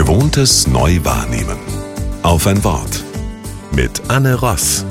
Gewohntes neu wahrnehmen. Auf ein Wort. Mit Anne Ross.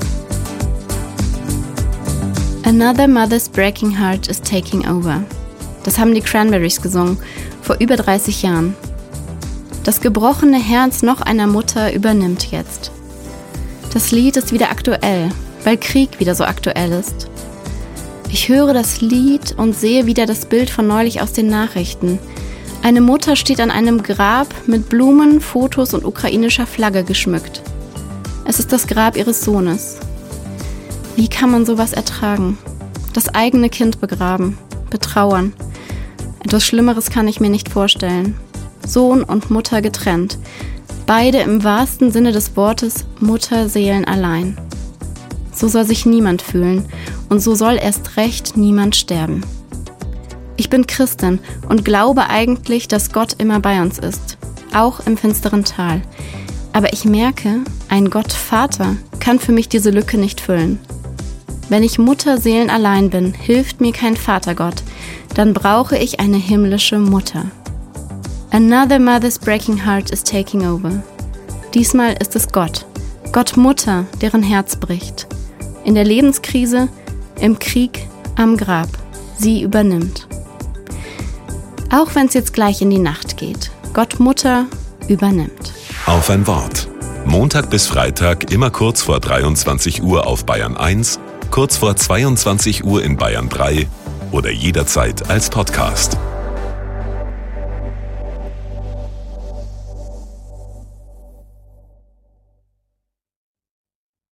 Another mother's breaking heart is taking over. Das haben die Cranberries gesungen, vor über 30 Jahren. Das gebrochene Herz noch einer Mutter übernimmt jetzt. Das Lied ist wieder aktuell, weil Krieg wieder so aktuell ist. Ich höre das Lied und sehe wieder das Bild von neulich aus den Nachrichten. Eine Mutter steht an einem Grab mit Blumen, Fotos und ukrainischer Flagge geschmückt. Es ist das Grab ihres Sohnes. Wie kann man sowas ertragen? Das eigene Kind begraben, betrauern. Etwas Schlimmeres kann ich mir nicht vorstellen. Sohn und Mutter getrennt. Beide im wahrsten Sinne des Wortes Mutterseelen allein. So soll sich niemand fühlen und so soll erst recht niemand sterben. Ich bin Christin und glaube eigentlich, dass Gott immer bei uns ist, auch im finsteren Tal. Aber ich merke, ein Gott-Vater kann für mich diese Lücke nicht füllen. Wenn ich Mutterseelen allein bin, hilft mir kein Vatergott, dann brauche ich eine himmlische Mutter. Another mother's breaking heart is taking over. Diesmal ist es Gott, Gott Mutter, deren Herz bricht. In der Lebenskrise, im Krieg, am Grab. Sie übernimmt. Auch wenn es jetzt gleich in die Nacht geht. Gott Mutter übernimmt. Auf ein Wort. Montag bis Freitag immer kurz vor 23 Uhr auf Bayern 1, kurz vor 22 Uhr in Bayern 3 oder jederzeit als Podcast.